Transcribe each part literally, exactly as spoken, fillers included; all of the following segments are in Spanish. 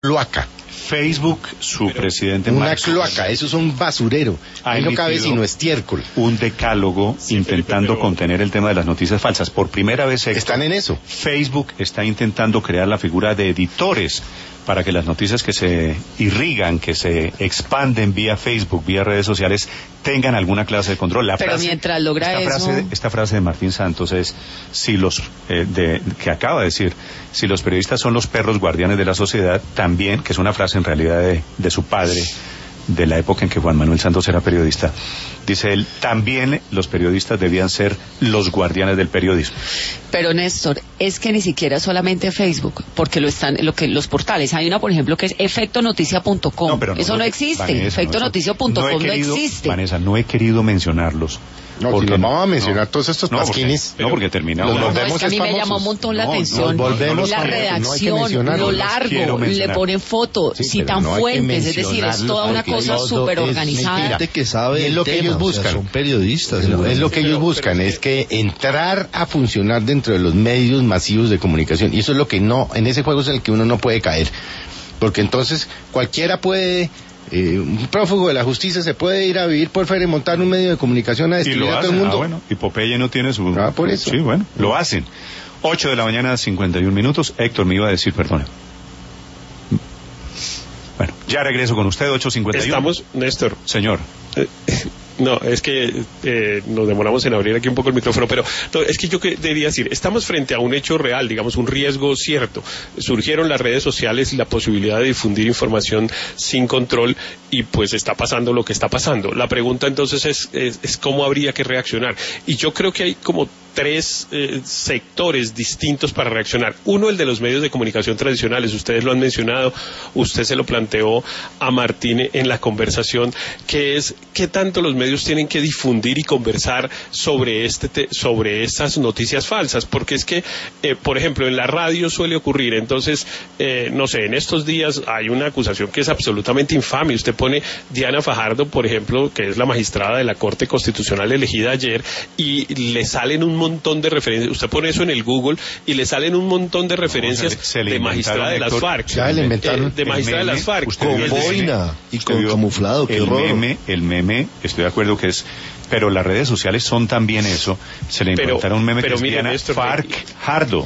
cloaca. Facebook, su Pero presidente una Mark cloaca, eso es un basurero. Ahí no cabe sino estiércol. Un decálogo sí, intentando Felipe, pero... contener el tema de las noticias falsas. Por primera vez Héctor, están en eso. Facebook está intentando crear la figura de editores para que las noticias que se irrigan, que se expanden vía Facebook, vía redes sociales, tengan alguna clase de control. La Pero frase, mientras logra esta eso... Frase, esta frase de Martín Santos es, si los, eh, de, que acaba de decir, si los periodistas son los perros guardianes de la sociedad, también, que es una frase en realidad de, de su padre, de la época en que Juan Manuel Santos era periodista, dice él, también los periodistas debían ser los guardianes del periodismo. Pero Néstor, es que ni siquiera solamente Facebook, porque lo están, lo que los portales, hay una por ejemplo que es efecto noticia punto com, no, no, eso no, no existe, efecto noticia punto com no, no existe. Vanessa, no he querido mencionarlos. No, porque si nos vamos a mencionar no, todos estos no, pasquines. Porque, no, porque terminamos. No, no, es que a mí me llamó un montón la no, atención. No, volvemos la redacción, no lo largo, le ponen fotos, sí, citan no fuentes, es decir, es toda una cosa súper organizada. Que sabe es lo que ellos buscan. O sea, son periodistas. No, es lo que ellos buscan, es que entrar a funcionar dentro de los medios masivos de comunicación. Y eso es lo que no, en ese juego es el que uno no puede caer. Porque entonces cualquiera puede... Eh, un prófugo de la justicia se puede ir a vivir por fuera y montar un medio de comunicación a destruir a todo el mundo. Ah, bueno, y Popeye no tiene su... Ah, por eso. Sí, bueno, lo hacen. ocho de la mañana, cincuenta y un minutos. Héctor me iba a decir, perdón. Bueno, ya regreso con usted, ocho cincuenta y uno. Estamos, Néstor. Señor. Eh, No, es que eh, nos demoramos en abrir aquí un poco el micrófono, pero no, es que yo que debía decir, estamos frente a un hecho real, digamos, un riesgo cierto. Surgieron las redes sociales y la posibilidad de difundir información sin control y pues está pasando lo que está pasando. La pregunta entonces es, es, es cómo habría que reaccionar. Y yo creo que hay como tres eh, sectores distintos para reaccionar. Uno, el de los medios de comunicación tradicionales, ustedes lo han mencionado, usted se lo planteó a Martín en la conversación, que es qué tanto los medios tienen que difundir y conversar sobre este te, sobre estas noticias falsas, porque es que, eh, por ejemplo, en la radio suele ocurrir, entonces, eh, no sé, en estos días hay una acusación que es absolutamente infame, usted pone Diana Fajardo, por ejemplo, que es la magistrada de la Corte Constitucional elegida ayer, y le salen un montón de referencias, usted pone eso en el Google y le salen un montón de referencias no, se, se de magistrada de las FARC, ya le inventaron, eh, de magistrada de las FARC, con boina y con camuflado, qué el horror. meme, el meme, estoy de acuerdo que es, pero las redes sociales son también eso, se le inventaron un meme pero, que pero es Diana FARC Jardo.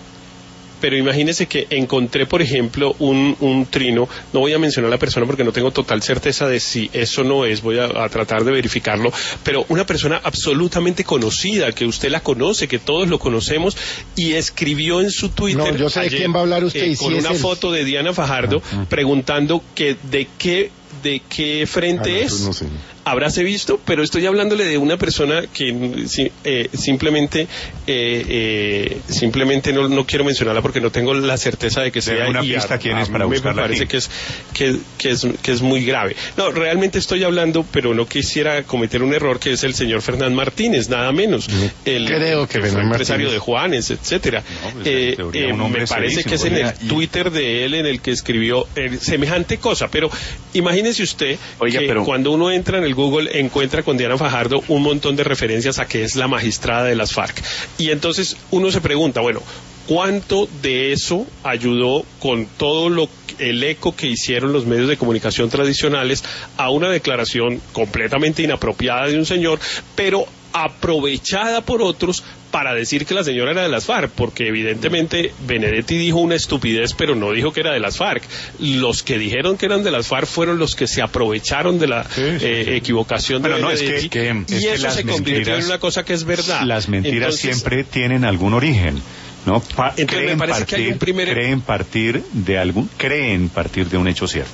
Pero imagínese que encontré, por ejemplo, un, un trino, no voy a mencionar a la persona porque no tengo total certeza de si eso no es, voy a, a tratar de verificarlo, pero una persona absolutamente conocida, que usted la conoce, que todos lo conocemos, y escribió en su Twitter, no, yo sé ayer, de quién va a hablar usted, eh, y con si una es foto de Diana Fajardo, uh-huh. preguntando que de qué de qué frente ah, no, es, no sé. Habráse visto, pero estoy hablándole de una persona que eh, simplemente eh, eh, simplemente no, no quiero mencionarla porque no tengo la certeza de que sea una y pista a, quién a es para me buscarla parece aquí. que es que, que es que es muy grave. No, realmente estoy hablando, pero no quisiera cometer un error, que es el señor Fernán Martínez, nada menos. El, Creo que, que fue empresario Martínez. de Juanes, etcétera. No, pues, eh, eh, me parece que es en el Twitter de él en el que escribió eh, semejante cosa, pero imagínese usted Oiga, que pero... cuando uno entra en el Google encuentra con Diana Fajardo un montón de referencias a que es la magistrada de las FARC. Y entonces uno se pregunta, bueno, ¿cuánto de eso ayudó con todo lo el eco que hicieron los medios de comunicación tradicionales a una declaración completamente inapropiada de un señor, pero aprovechada por otros para decir que la señora era de las FARC? Porque evidentemente Benedetti dijo una estupidez, pero no dijo que era de las FARC. Los que dijeron que eran de las FARC fueron los que se aprovecharon de la sí, sí, eh, sí. equivocación de pero Benedetti, no, es que, que, y es eso que se convirtió en una cosa que es verdad. Las mentiras Entonces, siempre tienen algún origen, ¿no? Pa entonces creen me parece partir, que hay un primer... creen partir de algún, creen partir de un hecho cierto.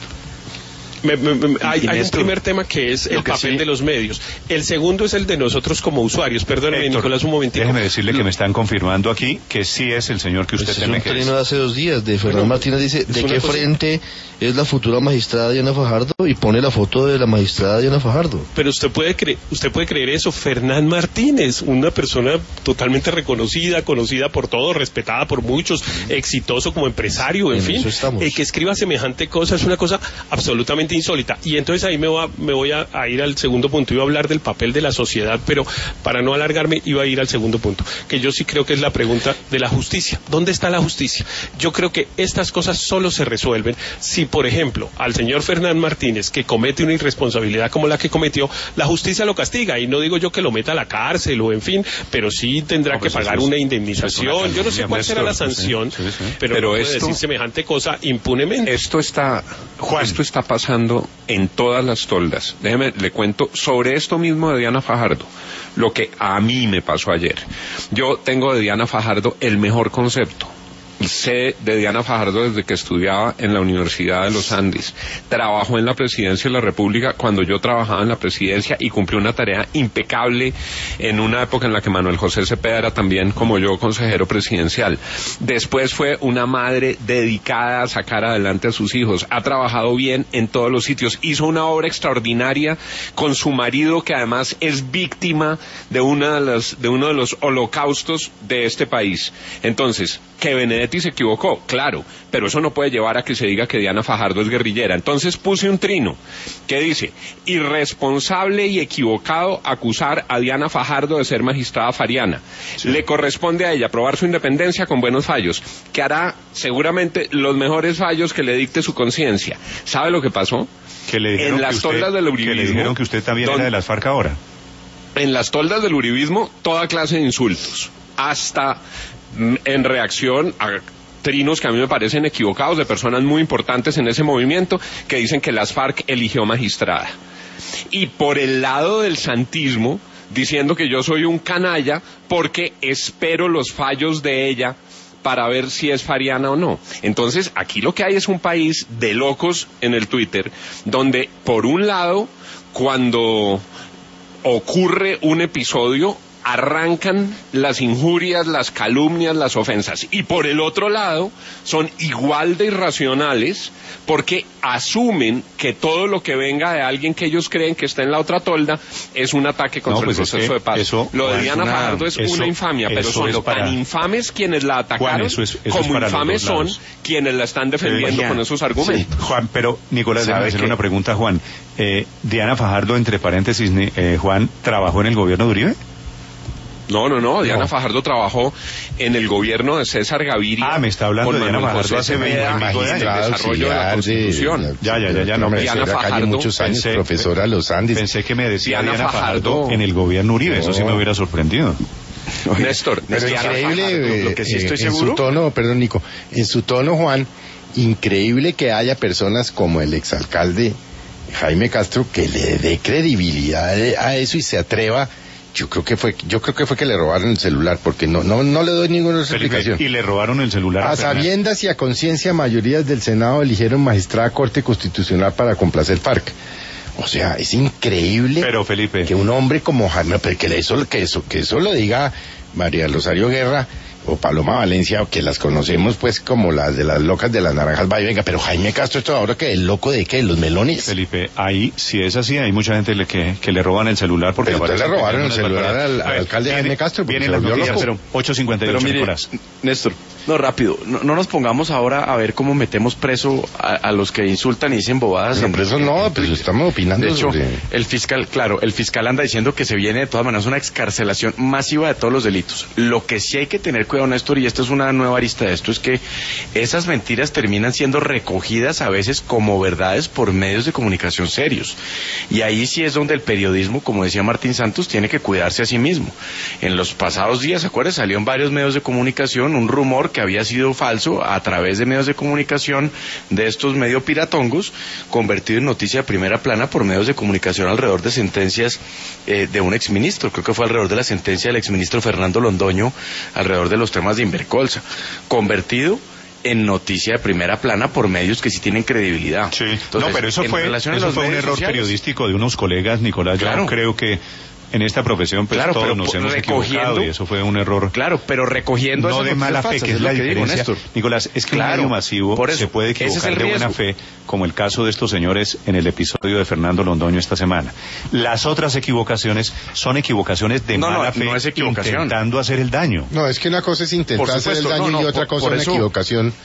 Me, me, me, hay, hay un primer tema que es el papel sí. de los medios. El segundo es el de nosotros como usuarios. Perdóneme, Héctor, Nicolás, un momentito. Déjeme decirle que me están confirmando aquí que sí es el señor que usted pues teme es que un es. trino de hace dos días de Fernán bueno, Martínez dice de qué cosa... frente es la futura magistrada Diana Fajardo y pone la foto de la magistrada Diana Fajardo. Pero usted puede creer, usted puede creer eso, Fernán Martínez, una persona totalmente reconocida, conocida por todos, respetada por muchos, exitoso como empresario, en, en fin, eh, que escriba semejante cosa es una cosa absolutamente absolutamente insólita. Y entonces ahí me voy, a, me voy a, a ir al segundo punto. Iba a hablar del papel de la sociedad, pero para no alargarme iba a ir al segundo punto, que yo sí creo que es la pregunta de la justicia. ¿Dónde está la justicia? Yo creo que estas cosas solo se resuelven si, por ejemplo, al señor Fernán Martínez, que comete una irresponsabilidad como la que cometió, la justicia lo castiga. Y no digo yo que lo meta a la cárcel o en fin, pero sí tendrá no, pues que pagar es, una indemnización. Una yo no sé cuál será la sanción, sí, sí, sí. pero, pero no puede esto, decir semejante cosa impunemente. Esto está, Juan, esto está pasando en todas las toldas. Déjeme, le cuento sobre esto mismo de Diana Fajardo, lo que a mí me pasó ayer. Yo tengo de Diana Fajardo el mejor concepto. Sé de Diana Fajardo desde que estudiaba en la Universidad de los Andes. Trabajó en la Presidencia de la República cuando yo trabajaba en la Presidencia y cumplió una tarea impecable en una época en la que Manuel José Cepeda era también, como yo, consejero presidencial. Después fue una madre dedicada a sacar adelante a sus hijos. Ha trabajado bien en todos los sitios. Hizo una obra extraordinaria con su marido, que además es víctima de, una de, las, de uno de los holocaustos de este país. Entonces, que Benedetti se equivocó, claro, pero eso no puede llevar a que se diga que Diana Fajardo es guerrillera. Entonces puse un trino que dice: irresponsable y equivocado acusar a Diana Fajardo de ser magistrada fariana. Sí. Le corresponde a ella probar su independencia con buenos fallos, que hará seguramente los mejores fallos que le dicte su conciencia. ¿Sabe lo que pasó? Que le dijeron en las que usted, toldas del uribismo, que le dijeron que usted también don, era de las FARC ahora. En las toldas del uribismo, toda clase de insultos, hasta en reacción a trinos que a mí me parecen equivocados de personas muy importantes en ese movimiento, que dicen que las FARC eligió magistrada. Y por el lado del santismo, diciendo que yo soy un canalla porque espero los fallos de ella para ver si es fariana o no. Entonces, aquí lo que hay es un país de locos en el Twitter, donde por un lado, cuando ocurre un episodio, arrancan las injurias, las calumnias, las ofensas, y por el otro lado son igual de irracionales porque asumen que todo lo que venga de alguien que ellos creen que está en la otra tolda es un ataque contra no, pues el proceso de paz. Eso, lo de Diana Fajardo es eso, una infamia, pero son para, tan infames quienes la atacaron, Juan, eso es, eso como es infames son quienes la están defendiendo sí, con esos argumentos. Sí. Juan, pero Nicolás, déjame hacer una pregunta, Juan. Eh, Diana Fajardo, entre paréntesis, eh, Juan, ¿trabajó en el gobierno de Uribe? No, no, no, Diana no. Fajardo trabajó en el gobierno de César Gaviria. Ah, me está hablando de Diana Fajardo hace veinte años. En el desarrollo de la Constitución. Ya, ya, ya, ya, no. Diana Fajardo, muchos años, pensé, profesora de los Andes. Pensé que me decía Diana, Diana Fajardo, Fajardo en el gobierno Uribe, no. Eso sí me hubiera sorprendido. Néstor, pero increíble, Fajardo, lo que sí estoy eh, seguro. En su tono, perdón, Nico, en su tono, Juan, increíble que haya personas como el exalcalde Jaime Castro que le dé credibilidad a eso y se atreva. Yo creo que fue, yo creo que fue que le robaron el celular, porque no, no, no le doy ninguna explicación. Y le robaron el celular. A, a sabiendas y a conciencia, mayorías del Senado eligieron magistrada Corte Constitucional para complacer FARC. O sea, es increíble. Pero Felipe, que un hombre como Jaime, pero que eso, que eso, que eso lo diga María Rosario Guerra o Paloma Valencia, que las conocemos pues como las de las locas de las naranjas, va y venga, pero Jaime Castro, esto ahora que el loco de qué, los melones. Felipe, ahí si es así, hay mucha gente le, que, que le roban el celular porque pero le robaron el celular al, al alcalde viene, Jaime Castro porque viene se volvió loco. Pero ocho cincuenta y ocho, Nicolás. Néstor, no, rápido, no, no nos pongamos ahora a ver cómo metemos preso a, a los que insultan y dicen bobadas. No, preso no, pues estamos opinando. De hecho, sobre... el fiscal, claro, el fiscal anda diciendo que se viene de todas maneras una excarcelación masiva de todos los delitos. Lo que sí hay que tener cuidado, Néstor, y esto es una nueva arista de esto, es que esas mentiras terminan siendo recogidas a veces como verdades por medios de comunicación serios. Y ahí sí es donde el periodismo, como decía Martín Santos, tiene que cuidarse a sí mismo. En los pasados días, ¿se acuerdan? Salió en varios medios de comunicación un rumor que había sido falso a través de medios de comunicación de estos medio piratongos, convertido en noticia de primera plana por medios de comunicación alrededor de sentencias eh, de un exministro. Creo que fue alrededor de la sentencia del exministro Fernando Londoño, alrededor de los temas de Invercolsa, convertido en noticia de primera plana por medios que sí tienen credibilidad. Sí. Entonces, no, pero eso fue, eso fue un error sociales, periodístico de unos colegas, Nicolás. Claro. Yo creo que en esta profesión pues, claro, todos pero, nos hemos equivocado y eso fue un error. Claro, pero recogiendo no de mala fe, que es la que diferencia. Digo, Nicolás, es que claro, un medio masivo por eso, se puede equivocar es de buena fe, como el caso de estos señores en el episodio de Fernando Londoño esta semana. Las otras equivocaciones son equivocaciones de no, mala no, fe, no es equivocación. intentando hacer el daño. No, es que una cosa es intentar hacer el daño no, no, y otra cosa es una equivocación.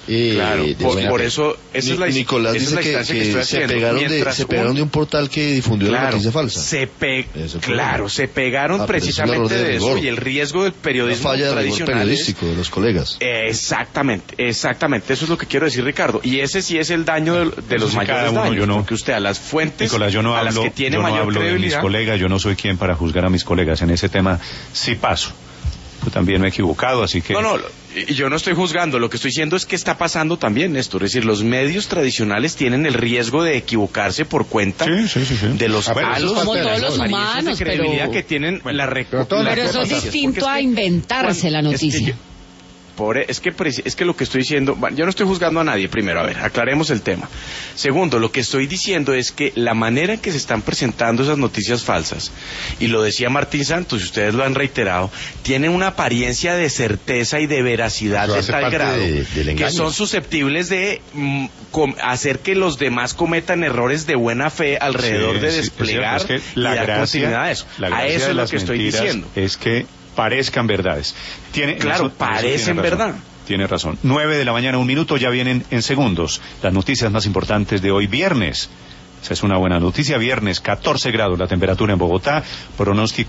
Eh, claro, por, por eso esa es la, Nicolás esa dice es la que, que, que se pegaron, de, se pegaron un, de un portal que difundió claro, la noticia falsa. Se pe claro, se pegaron ah, precisamente de, de eso y el riesgo del periodismo falla tradicional periodístico de los colegas. Eh, exactamente, exactamente, eso es lo que quiero decir, Ricardo. Y ese sí es el daño de, de los mayores uno, daños, yo no, porque usted a las fuentes, Nicolás, yo no a hablo, las que tiene yo no mayor hablo credibilidad, de mis colegas, yo no soy quien para juzgar a mis colegas en ese tema, sí paso. Yo también me he equivocado, así que... No, no, yo no estoy juzgando, lo que estoy diciendo es que está pasando también, Néstor. Es decir, los medios tradicionales tienen el riesgo de equivocarse por cuenta sí, sí, sí, sí. de los ah, palos, como todos los humanos, de credibilidad pero... que tienen bueno, la Pero, pero eso es distinto a inventarse la noticia. Por, es, que, es que lo que estoy diciendo, bueno, yo no estoy juzgando a nadie, primero, a ver, aclaremos el tema. Segundo, lo que estoy diciendo es que la manera en que se están presentando esas noticias falsas, y lo decía Martín Santos, y ustedes lo han reiterado, tienen una apariencia de certeza y de veracidad de tal grado de, que son susceptibles de mm, hacer que los demás cometan errores de buena fe alrededor sí, de desplegar sí, es que la y dar gracia, continuidad a eso. La a eso es lo que estoy diciendo. Es que parezcan verdades. Tiene, claro, eso, parecen eso verdad. Tiene razón. Nueve de la mañana, un minuto, ya vienen en segundos las noticias más importantes de hoy, viernes. Esa es una buena noticia. Viernes, catorce grados la temperatura en Bogotá. Pronóstico